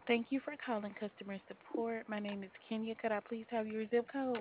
Thank you for calling customer support. My name is Kenya. Could I please have your zip code?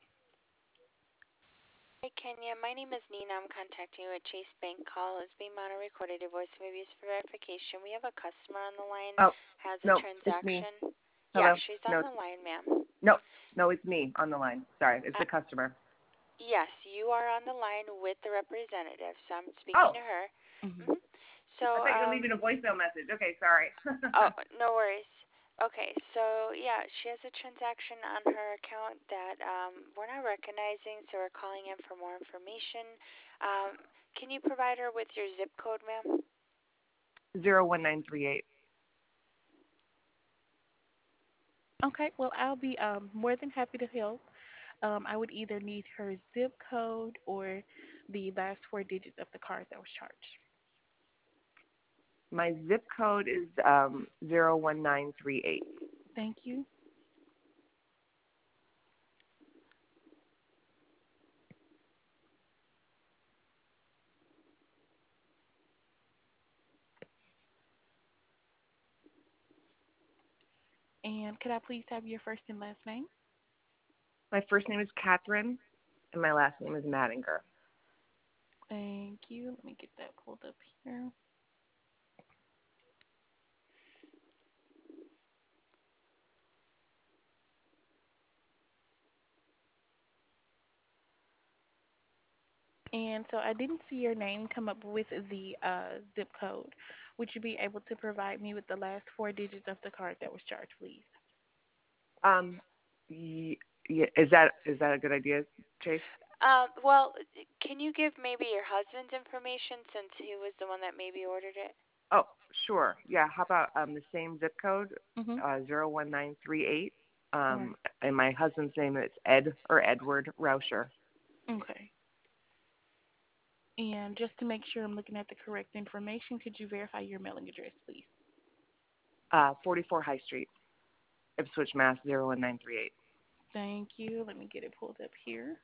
Hi, Kenya. My name is Nina. I'm contacting you with Chase Bank. Call is being monitored, recorded. Your voice may be used for verification. We have a customer on the line, Oh, has a no, it's me. transaction. Yeah, Hello? she's No, on the line, ma'am. no, no, it's me on the line. Sorry, it's the Uh, customer. yes, you are on the line with the representative, so I'm speaking Oh, to her. Hmm. hmm So, I thought you were leaving a voicemail message. Okay, sorry. oh, no worries. Okay, so yeah, she has a transaction on her account that we're not recognizing, so we're calling in for more information. Can you provide her with your zip code, ma'am? 01938. Okay, well, I'll be more than happy to help. I would either need her zip code or the last four digits of the card that was charged. My zip code is 01938. Thank you. And could I please have your first and last name? My first name is Catherine, and my last name is Madinger. Thank you. Let me get that pulled up here. And so I didn't see your name come up with the zip code. Would you be able to provide me with the last four digits of the card that was charged, please? Um, yeah, is that a good idea, Chase? Well, can you give maybe your husband's information since he was the one that maybe ordered it? Oh, sure. Yeah, how about the same zip code, Mm-hmm. 01938. Right. And my husband's name is Ed or Edward Rauscher. Okay. And just to make sure I'm looking at the correct information, could you verify your mailing address, please? 44 High Street, Ipswich, Mass. 01938. Thank you. Let me get it pulled up here.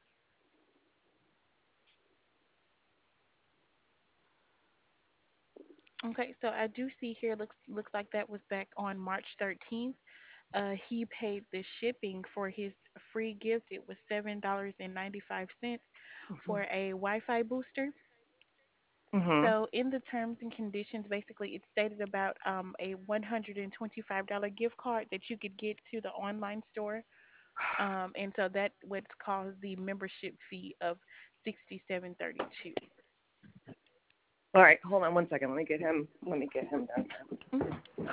Okay, so I do see here looks like that was back on March 13th. He paid the shipping for his free gift. It was $7.95 for a Wi-Fi booster. Mhm. So in the terms and conditions, basically it stated about a $125 gift card that you could get to the online store. And so that would cause the membership fee of 67.32. All right, hold on one second. Let me get him. Let me get him done. Mm-hmm.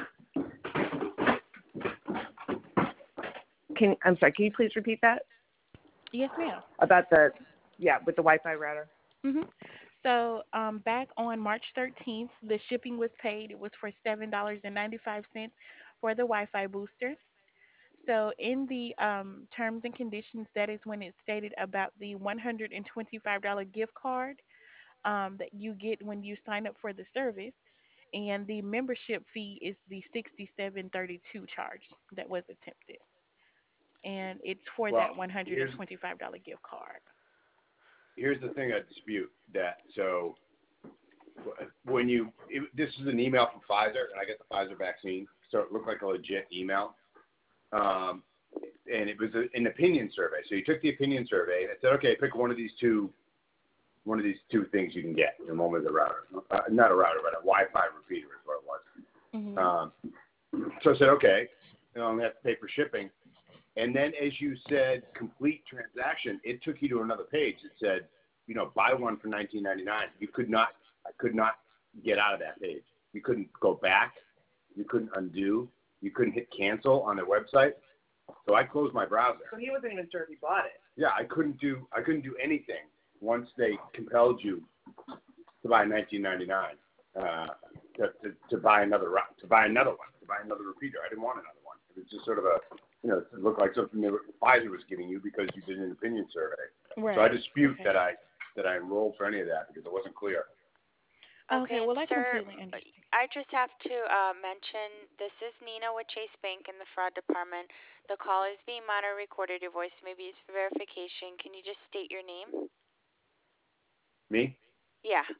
I'm sorry. Can you please repeat that Yes, ma'am. about the, yeah, with the Wi-Fi router? hmm So back on March 13th, the shipping was paid. It was for $7.95 for the Wi-Fi booster. So in the terms and conditions, that is when it stated about the $125 gift card that you get when you sign up for the service, and the membership fee is the 67.32 charge that was attempted, and it's for Well, that $125 gift card. here's the thing I dispute that. So when this is an email from Pfizer, and I get the Pfizer vaccine, so it looked like a legit email. Um, and it was an opinion survey. So you took the opinion survey and it said, okay, pick one of these two things you can get. The one with a router, not a router, but a Wi-Fi repeater is what it was. Mhm. So I said, okay, I'm gonna have to pay for shipping. And then, as you said, complete transaction, it took you to another page that said, buy one for $19.99. I could not get out of that page. You couldn't go back. You couldn't undo. You couldn't hit cancel on their website. So I closed my browser. So he wasn't even sure if he bought it. Yeah, I couldn't do anything once they compelled you to buy 19.99 to buy another one, to buy another repeater. I didn't want another one. It was just sort of it looked like something that Pfizer was giving you because you did an opinion survey. So I Right. dispute Okay. that I enrolled for any of that because it wasn't clear. Okay. Okay, and Well, I sir, completely understand. I just have to mention this is Nina with Chase Bank in the fraud department. The call is being monitored, recorded. Your voice may be used for verification. Can you just state your name? Me? Yeah.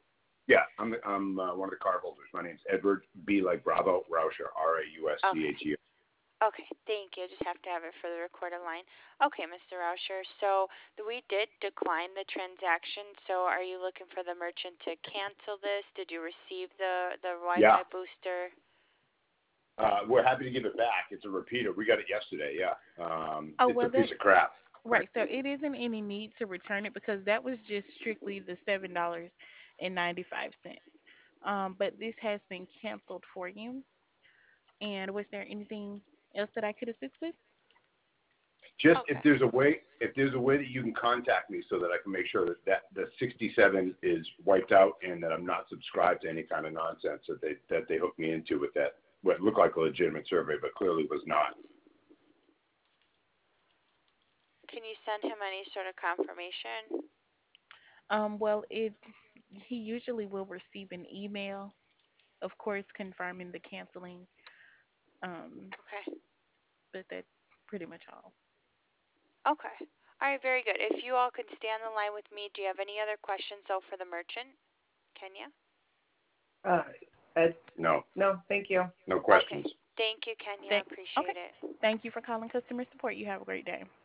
Yeah, I'm one of the card holders. My name's Edward B. like Bravo Rauscher, Okay. Rauscher. Okay, thank you. Just have to have it for the recorded line. Okay, Mr. Rauscher. So we did decline the transaction. So are you looking for the merchant to cancel this? Did you receive the Yeah. Wi-Fi booster? We're happy to give it back. It's a repeater. We got it yesterday. Yeah. Oh, It's a well, piece of crap. right. So it isn't any need to return it because that was just strictly the $7.95. But this has been canceled for you. And was there anything else that I could assist with? Just Okay. if there's a way that you can contact me so that I can make sure that the 67 is wiped out and that I'm not subscribed to any kind of nonsense that they hooked me into with that what looked like a legitimate survey but clearly was not. Can you send him any sort of confirmation? Well, he usually will receive an email, of course, confirming the canceling. Um, Okay. but that's pretty much all. Okay. All right, very good. If you all could stay on the line with me, do you have any other questions though for the merchant? Kenya? Ed? No. No, thank you. No Okay. questions. Thank you, Kenya. Okay. Appreciate it. Thank you for calling customer support. You have a great day.